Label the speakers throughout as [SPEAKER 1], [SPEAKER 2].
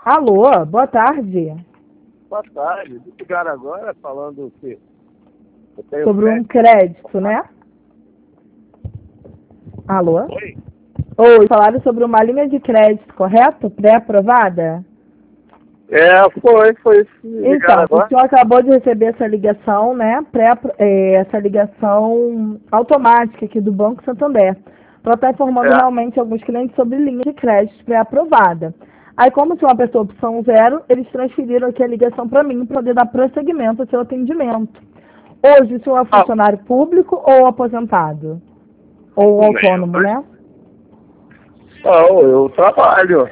[SPEAKER 1] Alô, boa tarde.
[SPEAKER 2] Boa tarde. Ligaram agora falando que eu tenho
[SPEAKER 1] Sobre um crédito, né? Alô?
[SPEAKER 2] Oi?
[SPEAKER 1] Oi, falaram sobre uma linha de crédito, correto? Pré-aprovada?
[SPEAKER 2] Foi.
[SPEAKER 1] Então,
[SPEAKER 2] Ligaram
[SPEAKER 1] o
[SPEAKER 2] agora?
[SPEAKER 1] senhor acabou de receber essa ligação, né? Essa ligação automática aqui do Banco Santander, para estar informando
[SPEAKER 2] É.
[SPEAKER 1] realmente alguns clientes sobre linha de crédito pré-aprovada. Aí, como se uma pessoa opção zero, eles transferiram aqui a ligação para mim, para poder dar prosseguimento ao seu atendimento. Hoje, o senhor é funcionário público ou aposentado? Ou autônomo, né?
[SPEAKER 2] Não, eu trabalho.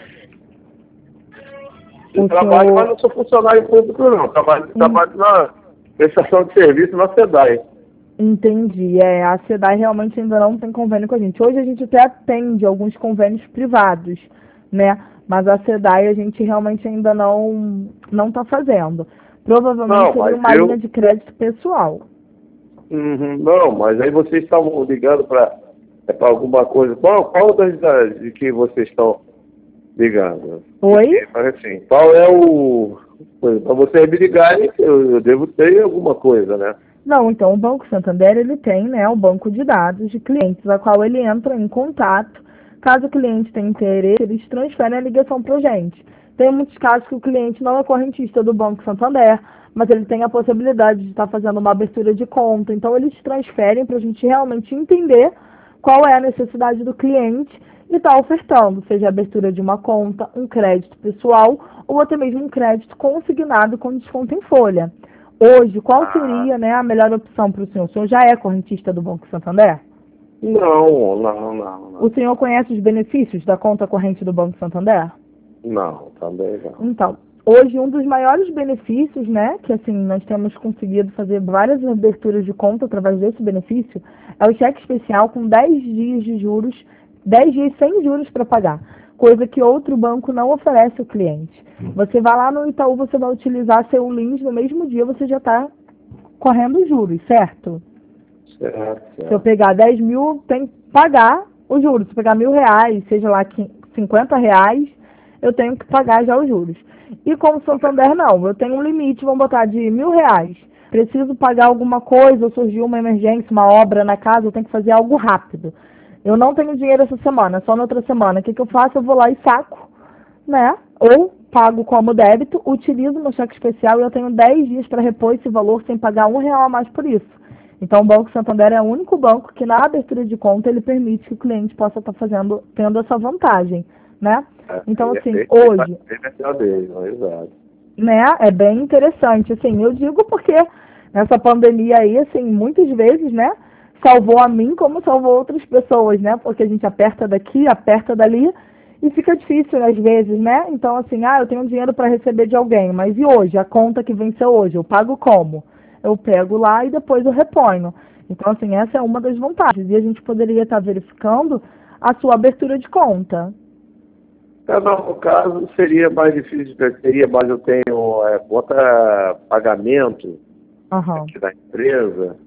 [SPEAKER 2] Eu
[SPEAKER 1] O
[SPEAKER 2] trabalho, mas
[SPEAKER 1] senhor...
[SPEAKER 2] não sou funcionário público, não. Trabalho na prestação de serviço na SEDAI.
[SPEAKER 1] Entendi. A SEDAI realmente ainda não tem convênio com a gente. Hoje a gente até atende alguns convênios privados, né? Mas a SEDAI a gente realmente ainda não está fazendo. Provavelmente
[SPEAKER 2] Não,
[SPEAKER 1] seria
[SPEAKER 2] mas
[SPEAKER 1] uma linha de crédito pessoal.
[SPEAKER 2] Não, mas aí vocês estavam ligando para alguma coisa. Qual das de que vocês estão ligando?
[SPEAKER 1] Oi?
[SPEAKER 2] Mas assim, qual é o... Para vocês me ligarem, eu devo ter alguma coisa, né?
[SPEAKER 1] Não, então o Banco Santander ele tem, né, o banco de dados de clientes, a qual ele entra em contato. Caso o cliente tenha interesse, eles transferem a ligação para a gente. Tem muitos casos que o cliente não é correntista do Banco Santander, mas ele tem a possibilidade de estar fazendo uma abertura de conta. Então eles transferem para a gente realmente entender qual é a necessidade do cliente e estar ofertando, seja a abertura de uma conta, um crédito pessoal ou até mesmo um crédito consignado com desconto em folha. Hoje, qual
[SPEAKER 2] Ah,
[SPEAKER 1] seria, né, a melhor opção para o senhor? O senhor já é correntista do Banco Santander? O
[SPEAKER 2] não.
[SPEAKER 1] senhor conhece os benefícios da conta corrente do Banco Santander?
[SPEAKER 2] Não, também não.
[SPEAKER 1] Então, hoje um dos maiores benefícios, né, que assim nós temos conseguido fazer várias aberturas de conta através desse benefício, é o cheque especial com 10 dias de juros, 10 dias sem juros para pagar, coisa que outro banco não oferece ao cliente. Você vai lá no Itaú, você vai utilizar seu link no mesmo dia, você já está correndo juros, certo? Se eu
[SPEAKER 2] Certo.
[SPEAKER 1] pegar 10 mil, tem que pagar os juros. Se eu pegar R$ 1.000, seja lá R$ 50, eu tenho que pagar já os juros. E como Santander não, eu tenho um limite, vamos botar de R$ 1.000. Preciso pagar alguma coisa, ou surgiu uma emergência, uma obra na casa, eu tenho que fazer algo rápido. Eu não tenho dinheiro essa semana, só na outra semana. O que eu faço? Eu vou lá e saco, né? Ou pago como débito, utilizo meu cheque especial e eu tenho 10 dias para repor esse valor sem pagar R$ 1 a mais por isso. Então, o Banco Santander é o único banco que, na abertura de conta, ele permite que o cliente possa estar tendo essa vantagem, né? Então, assim, hoje,
[SPEAKER 2] Exato.
[SPEAKER 1] né, é bem interessante, assim, eu digo porque nessa pandemia aí, assim, muitas vezes, né, salvou a mim como salvou outras pessoas, né? Porque a gente aperta daqui, aperta dali e fica difícil às vezes, né? Então, assim, eu tenho dinheiro para receber de alguém, mas e hoje? A conta que venceu hoje, eu pago como? Eu pego lá e depois eu reponho. Então, assim, essa é uma das vantagens. E a gente poderia estar verificando a sua abertura de conta.
[SPEAKER 2] No caso, seria mais difícil, mas eu tenho conta pagamento
[SPEAKER 1] Aham.
[SPEAKER 2] aqui da empresa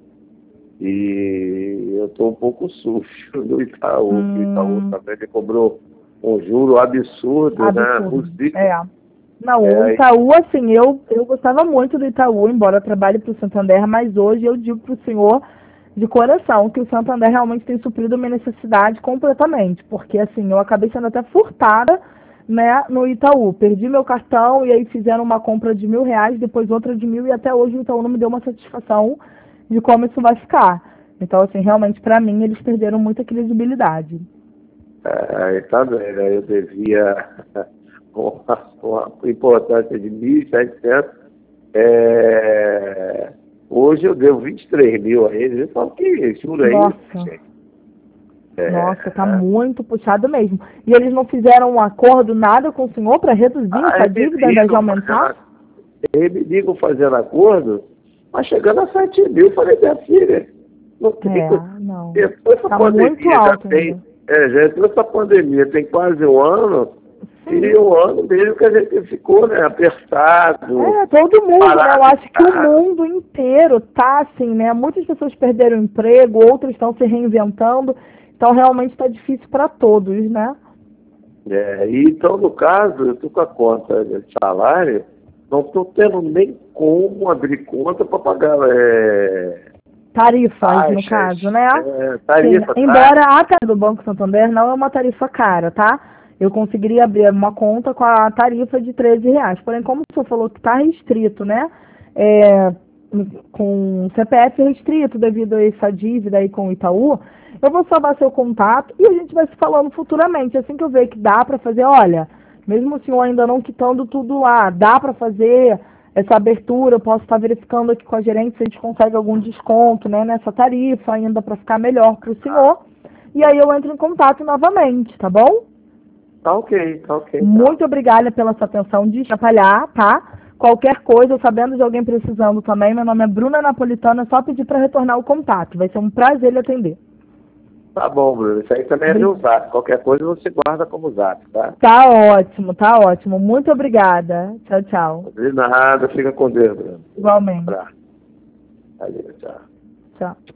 [SPEAKER 2] e eu estou um pouco sujo do Itaú, que o Itaú também me cobrou um juro absurdo, né?
[SPEAKER 1] Absurdo.
[SPEAKER 2] Possível.
[SPEAKER 1] É. Não, o
[SPEAKER 2] Aí,
[SPEAKER 1] Itaú, assim, eu gostava muito do Itaú, embora eu trabalhe para o Santander, mas hoje eu digo para o senhor de coração que o Santander realmente tem suprido a minha necessidade completamente, porque assim, eu acabei sendo até furtada, né, no Itaú. Perdi meu cartão e aí fizeram uma compra de R$ 1.000, depois outra de 1.000 e até hoje o Itaú não me deu uma satisfação de como isso vai ficar. Então, assim, realmente para mim eles perderam muita credibilidade.
[SPEAKER 2] tá vendo, aí eu devia uma importância de 1.700. Hoje eu devo 23 mil a eles. Eu falo, que juro é isso,
[SPEAKER 1] Nossa.
[SPEAKER 2] gente?
[SPEAKER 1] Nossa, tá muito puxado mesmo. E eles não fizeram um acordo, nada com o senhor para reduzir essa dívida ao invés de aumentar?
[SPEAKER 2] Eles me ligam fazendo acordo, mas chegando a 7 mil, eu falei, minha filha, não tem.
[SPEAKER 1] Não.
[SPEAKER 2] Depois essa
[SPEAKER 1] Tá
[SPEAKER 2] pandemia
[SPEAKER 1] muito
[SPEAKER 2] já
[SPEAKER 1] alto
[SPEAKER 2] tem.
[SPEAKER 1] ainda.
[SPEAKER 2] Já entrou essa pandemia, tem quase um ano,
[SPEAKER 1] Sim.
[SPEAKER 2] e um ano mesmo que a gente ficou, né, apertado.
[SPEAKER 1] Todo mundo, né? Eu acho que o
[SPEAKER 2] paralisado.
[SPEAKER 1] mundo inteiro tá assim, né? Muitas pessoas perderam o emprego, outras estão se reinventando. Então realmente está difícil para todos, né?
[SPEAKER 2] Então, no caso, eu estou com a conta de salário, não estou tendo nem como abrir conta para pagar
[SPEAKER 1] Tarifas,
[SPEAKER 2] taxas,
[SPEAKER 1] no caso, né?
[SPEAKER 2] tarifa,
[SPEAKER 1] Sim. Embora a tarifa do Banco Santander não é uma tarifa cara, tá? Eu conseguiria abrir uma conta com a tarifa de R$ 13. Porém, como o senhor falou que está restrito, né? Com CPF restrito devido a essa dívida aí com o Itaú, eu vou salvar seu contato e a gente vai se falando futuramente. Assim que eu ver que dá para fazer, olha, mesmo o senhor ainda não quitando tudo lá, dá para fazer essa abertura, eu posso estar verificando aqui com a gerente se a gente consegue algum desconto, né, nessa tarifa ainda para ficar melhor para o senhor. E aí eu entro em contato novamente, tá bom?
[SPEAKER 2] Tá ok.
[SPEAKER 1] Muito obrigada pela sua atenção de atrapalhar, tá? Qualquer coisa, sabendo de alguém precisando também, meu nome é Bruna Napolitano, é só pedir para retornar o contato. Vai ser um prazer lhe atender.
[SPEAKER 2] Tá bom, Bruno. Isso aí também é meu zap. Qualquer coisa você guarda como zap, tá?
[SPEAKER 1] Tá ótimo. Muito obrigada. Tchau, tchau.
[SPEAKER 2] De nada, fica com Deus, Bruno.
[SPEAKER 1] Igualmente.
[SPEAKER 2] Valeu, tchau.
[SPEAKER 1] Tchau.